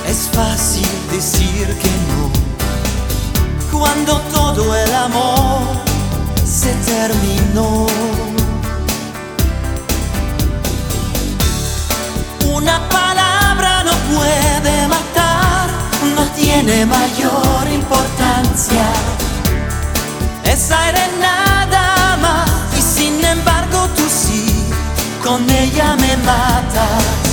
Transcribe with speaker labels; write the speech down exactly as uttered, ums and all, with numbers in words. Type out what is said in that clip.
Speaker 1: Es fácil decir que no cuando todo el amor se terminó. Una palabra no puede matar, no tiene mayor importancia. Esa era nada más y sin embargo tú sí, con ella me matas.